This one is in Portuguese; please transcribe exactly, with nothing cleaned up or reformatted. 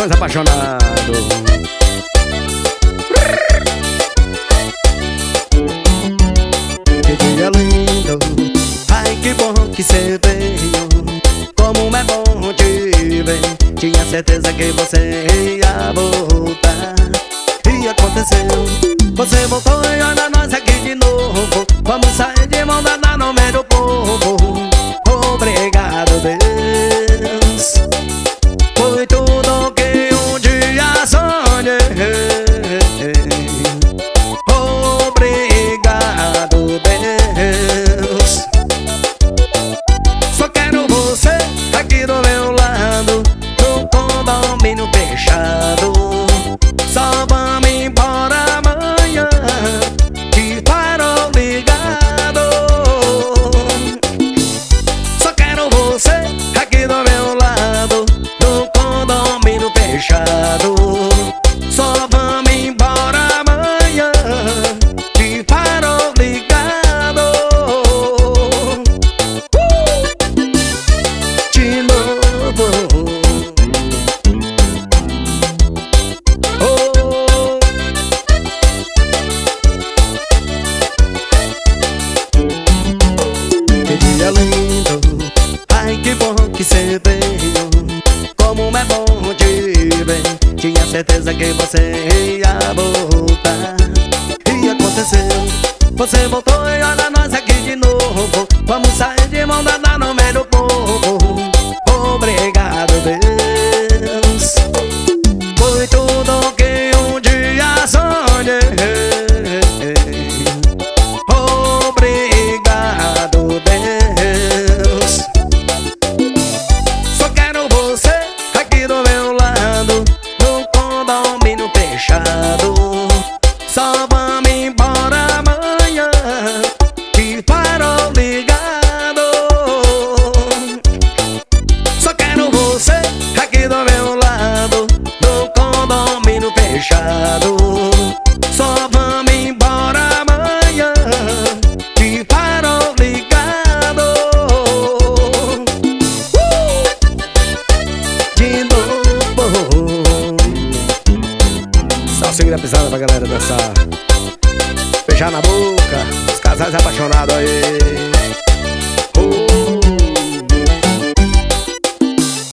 casais apaixonados. Que dia lindo, ai que bom que cê veio. Como é bom te ver. Tinha certeza que você ia voltar. E aconteceu, você voltou e olha nós aqui de novo. Vamos sair de mão dada no meio do povo. Obrigado, Deus, foi tudo que um dia sonhei. Obrigado, Deus. Só quero você aqui do meu lado, no condomínio fechado. Só vamos embora amanhã, que parou ligado. Só quero você aqui do meu lado, no condomínio fechado. Só vamos embora amanhã, que parou ligado. uh! De novo. Oh. Que dia lindo, ai que bom que cê veio. Como é bom te ver. Tinha certeza que você ia voltar. E aconteceu, você voltou e olha nós aqui de novo. Vamos sair de mão dada no meio do povo. Obrigado, Deus, foi tudo que um dia sonhei. Obrigado, Deus. Só quero você aqui do meu lado, no condomínio fechado. Só vamos embora amanhã, que parou ligado. Só quero você aqui do meu lado, no condomínio fechado. Só vamos embora amanhã, que parou ligado. uh! De novo. Só seguir a pisada pra galera dançar. Beijar na boca, os casais apaixonados aí.